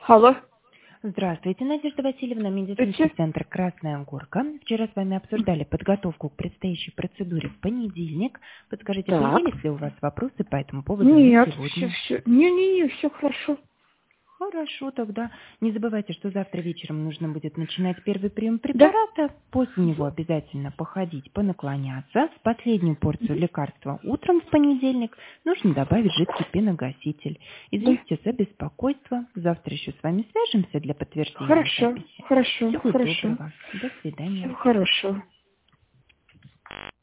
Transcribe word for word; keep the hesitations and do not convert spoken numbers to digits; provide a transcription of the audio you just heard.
Алло. Здравствуйте, Надежда Васильевна, медицинский Здравствуйте. центр «Красная горка». Вчера с вами обсуждали подготовку к предстоящей процедуре в понедельник. Подскажите, Так. появились ли у вас вопросы по этому поводу на Нет, все, сегодня? все. Не-не-не, все хорошо. Хорошо, тогда не забывайте, что завтра вечером нужно будет начинать первый прием Да. препарата. После него обязательно походить, понаклоняться. В последнюю порцию лекарства утром в понедельник нужно добавить жидкий пеногаситель. Да. Извините за беспокойство. Завтра еще с вами свяжемся для подтверждения Хорошо, записи. хорошо, Всего хорошо. доброго. До свидания. Всего хорошего.